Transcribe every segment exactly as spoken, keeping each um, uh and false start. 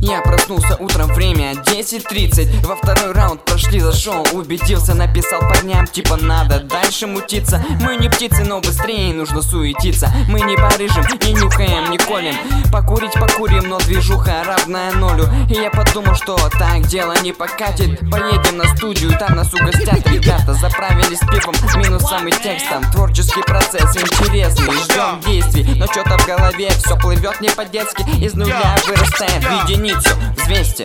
Я проснулся утром, время десять тридцать. Во второй раунд прошли, зашел, убедился. Написал парням, типа надо дальше мутиться. Мы не птицы, но быстрее нужно суетиться. Мы не порыжим, не нюхаем, не колем. Покурить покурим, но движуха равная нолю. И я подумал, что так дело не покатит. Поедем на студию, там нас угостят ребята. Заправились пивом, минусом и текстом. Творческий процесс интересный, ждем действий. Но что-то в голове все плывет не по-детски. Из нуля вырастает в единицу, взвесьте.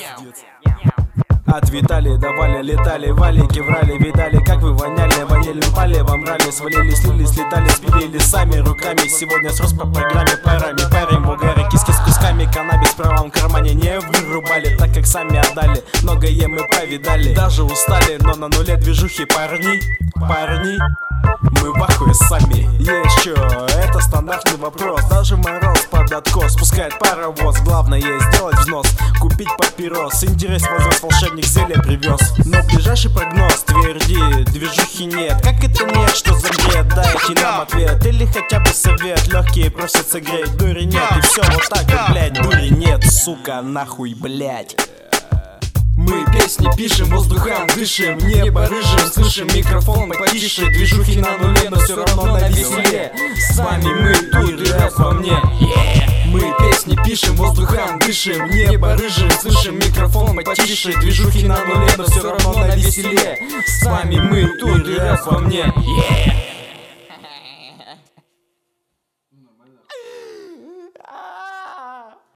От Виталия давали, летали, валики врали, видали, как вы воняли ванильным палевом, рали, свалили, слили, слетали, спилили сами руками. Сегодня срос по программе парами, парим угары, киски с кусками, каннабис в правом кармане не вырубали, так как сами отдали, многое мы повидали, даже устали, но на нуле движухи парни, парни. Мы в ахуе сами. Есть чё, это стандартный вопрос. Даже мороз под откос спускает паровоз. Главное сделать взнос, купить папирос. Интерес возрос, волшебник зелье привез. Но ближайший прогноз тверди, движухи нет. Как это нет, что за бред? Дайте нам ответ или хотя бы совет. Легкие просят согреть, дури нет. И все вот так вот, блять, дури нет. Сука, нахуй, блять. Мы песни пишем, воздухом дышим, небо рыжим, слышим, микрофон потише, движухи на нуле, но все равно на веселе. С вами мы, тут и рэп во мне. Мы песни пишем, воздухом дышим, небо рыжим, слышим, микрофон потише, движухи на нуле, но все равно на веселе. С вами мы, тут и рэп во мне.